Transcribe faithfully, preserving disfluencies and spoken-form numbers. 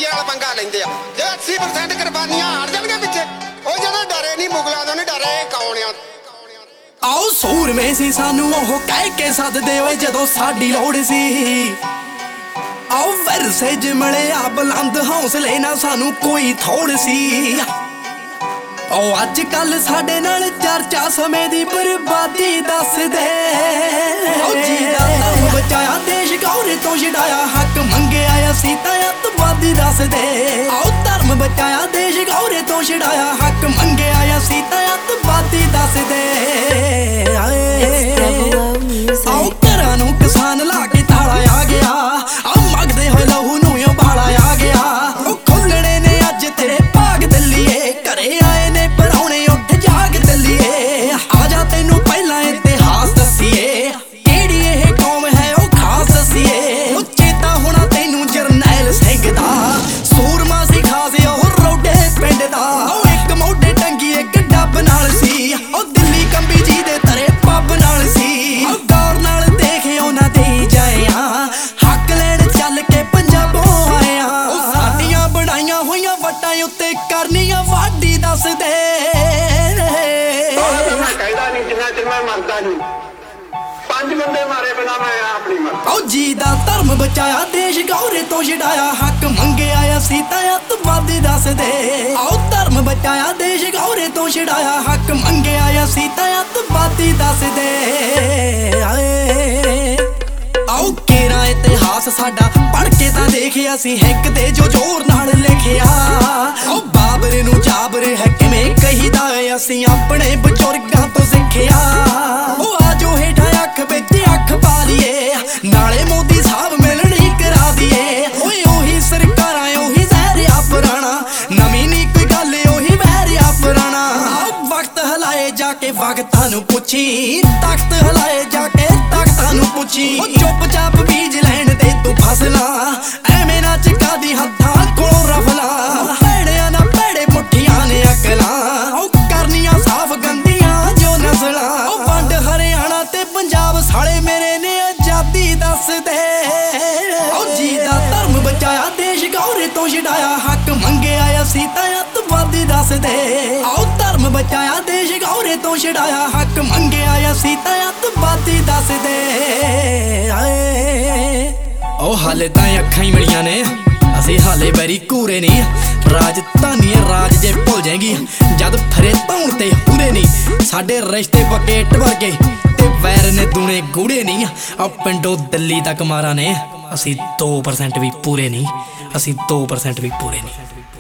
ਰੁਪਈਏ ਵਾਲਾ ਪੰਗਾ ਲੈਂਦੇ ਆ। ਜੇ अस्सी परसेंट ਕੁਰਬਾਨੀਆਂ ਹਟ ਜਾਣਗੇ ਪਿੱਛੇ, ਉਹ ਜਿਹੜਾ ਡਰੇ ਨਹੀਂ ਮੁਗਲਾਂ ਤੋਂ ਨਹੀਂ ਡਰੇ ਕੌਣ ਆ। ਆਓ ਸੂਰਮੇ ਸੀ ਸਾਨੂੰ ਉਹ ਕਹਿ ਕੇ ਸੱਦਦੇ ਓਏ ਜਦੋਂ ਸਾਡੀ ਲੋੜ ਸੀ। ਆਓ ਵਰਸੇ ਜਿਮਲੇ ਆ ਬੁਲੰਦ ਹੌਸਲੇ ਨਾ ਸਾਨੂੰ ਕੋਈ ਥੋੜ ਸੀ। ਉਹ ਅੱਜ ਕੱਲ ਸਾਡੇ ਨਾਲ ਚਰਚਾ ਸਮੇਂ ਦੀ ਬਰਬਾਦੀ ਦੱਸਦੇ। ਉਹ ਜੀ ਦਾ ਧਰਮ ਬਚਾਇਆ ਦੇਸ਼ ਗੌਰੇ ਤੋਂ ਛਡਾਇਆ ਹੱਕ ਮੰਗਿਆ ਅਸੀਂ ਤਾਂ ਅੱਤਵਾਦੀ ਦੱਸਦੇ। ਆਓ ਧਰਮ ਬਚਾਇਆ ਦੇਸ਼ ਗੌਰੇ ਤੋਂ ਛਡਾਇਆ ਹੱਕ ਮੰਗਿਆ ਅਸੀਂ ਤਾਂ ਅੱਤਵਾਦੀ ਦੱਸਦੇ। ਆਓ ਘਰਾਂ ਨੂੰ ਕਿਸਾਨ ਲਾ ਕੇ ਤਾਲਾ ਆ ਗਿਆ। ਆਓ ਮੰਗਦੇ ਹੋਏ ਲਹੂ ਨੂੰ ਉਬਾਲਾ ਆ ਗਿਆ। ਉਹ ਖੁੱਲਣੇ ਨੇ ਅੱਜ ਤੇਰੇ ਭਾਗ ਦਿੱਲੀਏ, ਘਰੇ ਆਏ ਨੇ ਪਰਾਉਣੇ ਉੱਠ ਜਾਗ ਦਿੱਲੀਏ। ਆ ਜਾ ਤੈਨੂੰ ਪਹਿਲਾਂ ਇਤਿਹਾਸ ਦੱਸੀਏ, ਕਿਹੜੀ ਇਹ ਕੌਮ ਹੈ ਉਹ ਖਾਸ ਦੱਸੀਏ। ਉਹ ਚੇਤਾ ਹੋਣਾ ਤੈਨੂੰ ਜਰਨੈਲ ਸਿੰਘ ਦਾ, ਸੂਰਮਾ ਸੀ ਖਾਸ ਉਹ ਰੋਡੇ ਪਿੰਡ ਦਾ। ਉਹ ਇੱਕ ਮੋਢੇ ਟੰਗੀ ਇੱਕ ਡੱਬ ਨਾਲ ਸੀ, ਉਹ ਦਿੱਲੀ ਕੰਬੀ ਜੀ ਦੇ ਤਰੇ ਪੱਬ ਨਾਲ ਸੀ। ਉਹ ਗੌਰ ਨਾਲ ਦੇਖ ਉਹਨਾਂ ਦੇ ਜਾਇਆ, ਹੱਕ ਲੈਣ ਚੱਲ ਕੇ ਪੰਜਾਬੋਂ ਆਇਆ। ਉਹ ਸਾਡੀਆਂ ਬਣਾਈਆਂ ਹੋਈਆਂ ਵੱਟਾਂ ਉੱਤੇ ਕਰਨੀਆਂ ਵਾਢੀ ਦੱਸਦੇ। ਮੈਂ ਕਹਿੰਦਾ ਨਹੀਂ ਜਿੰਨਾ ਚਿਰ ਮੈਂ ਮਰਦਾ ਨਹੀਂ, ਪੰਜ ਬੰਦੇ ਮਾਰੇ ਬਿਨਾ ਮੈਂ ਆਪਣੀ ਮਰਦਾ। ਉਹ ਜੀ ਦਾ ਧਰਮ ਬਚਾਇਆ ਦੇਸ਼ ਗੌਰੇ ਤੋਂ ਛਡਾਇਆ ਹੱਕ ਮੰਗਿਆ ਅਸੀਂ ਤਾਂ ਅੱਤਵਾਦੀ ਦੱਸਦੇ। ਆਓ ਧਰਮ ਬਚਾਇਆ ਦੇਸ਼ ਗੌਰੇ ਤੋਂ ਛਡਾਇਆ ਹੱਕ ਮੰਗਿਆ ਅਸੀਂ ਤਾਂ ਅੱਤਵਾਦੀ ਦੱਸਦੇ। ਆਓ ਕੇਰਾ ਇਤਿਹਾਸ ਸਾਡਾ ਪੜ੍ਹ ਕੇ ਤਾਂ ਦੇਖਿਆ ਸੀ ਹਿੱਕ ਦੇ ਜੋ ਜ਼ੋਰ ਨਾਲ ਲਿਖਿਆ। ਉਹ ਬਾਬਰ ਨੂੰ ਜਾਬਰ ਹੈ ਕਿਵੇਂ ਕਹੀਦਾ ਏ ਅਸੀਂ ਆਪਣੇ ਬਜ਼ੁਰਗਾਂ ਤੋਂ ਸਿੱਖਿਆ। ਉਹ ਆਜੋ ਹੇਠਾਂ ਅੱਖ ਵਿੱਚ ਅੱਖ ਪਾ ਲਈਏ, ਨਾਲੇ ਮੋਦੀ ਸਾਹਿਬ ਮਿਲਣੀ ਕਰਾ ਦੀਏ। ਓਏ ਉਹੀ ਸਰਕਾਰਾਂ ਉਹੀ ਜ਼ਹਿਰਿਆ ਪੁਰਾਣਾ, ਨਵੀਂ ਨੀ ਕੋਈ ਗੱਲ ਉਹੀ ਵਹਿਰਿਆ ਪੁਰਾਣਾ। ਵਕਤ ਹਲਾਏ ਜਾ ਕੇ ਵਕਤਾਂ ਨੂੰ ਪੁੱਛੀ, ਤਖਤ ਹਲਾਏ ਜਾ ਕੇ ਤਖਤਾਂ ਨੂੰ ਪੁੱਛੀ। ਉਹ ਚੁੱਪ ਚਾਪ ਬੀਜ ਲੈਣ ਦੇ ਤੂੰ ਫਸਲਾਂ, ਐਵੇਂ ਨਾ ਚਕਾ ਦੀ ਹੱਥਾਂ ਕੋਲੋਂ ਰਫਲਾਂ। ਭੈੜਿਆਂ ਨਾ ਭੈੜੇ ਮੁੱਠੀਆਂ ਨੇ ਅਕਲਾਂ, ਉਹ ਕਰਨੀਆਂ ਸਾਫ਼ ਗੰਦੀਆਂ ਜੋ ਨਸਲਾਂ। ਉਹ ਵੰਡ ਹਰਿਆਣਾ ਤੇ ਪੰਜਾਬ ਸਾਲੇ ਮੇਰੇ ਨੇ ਆਜ਼ਾਦੀ ਦੱਸਦੇ। ਉਹ ਜੀ ਦਾ ਧਰਮ ਬਚਾਇਆ ਦੇਸ਼ ਗੌਰੇ ਤੋਂ ਛਡਾਇਆ ਹੱਕ ਮੰਗਿਆ ਅਸੀਂ ਤਾਂ ਅੱਤਵਾਦੀ ਦੱਸਦੇ। ਆਓ ਧਰਮ ਬਚਾਇਆ ਦੇਸ਼ ਗੌਰੇ ਤੋਂ ਛਡਾਇਆ ਹੱਕ ਮੰਗਿਆ ਅਸੀਂ ਤਾਂ ਅੱਤਵਾਦੀ ਦੱਸਦੇ। ਉਹ ਹਾਲੇ ਤਾਂ ਅੱਖਾਂ ਹੀ ਮਿਲੀਆਂ ਨੇ, ਅਸੀਂ ਹਾਲੇ ਬੈਰੀ ਘੂਰੇ ਨਹੀਂ। ਰਾਜਧਾਨੀ ਰਾਜ ਜੇ ਭੁੱਲ ਜਾਏਗੀ ਜਦ ਫਰੇ ਧੌਣ ਤੇ ਹੁੰਦੇ ਨਹੀਂ। ਸਾਡੇ ਰਿਸ਼ਤੇ ਪੱਕੇ ਇੱਟ ਵਰਗੇ ਤੇ ਵੈਰ ਨੇ ਦੂਣੇ ਗੂੜੇ ਨਹੀਂ। ਆ ਪਿੰਡੋਂ ਦਿੱਲੀ ਤੱਕ ਮਾਰਾ ਨੇ, ਅਸੀਂ ਦੋ ਪਰਸੈਂਟ ਵੀ ਪੂਰੇ ਨਹੀਂ, ਅਸੀਂ ਦੋ ਪਰਸੈਂਟ ਵੀ ਪੂਰੇ ਨਹੀਂ।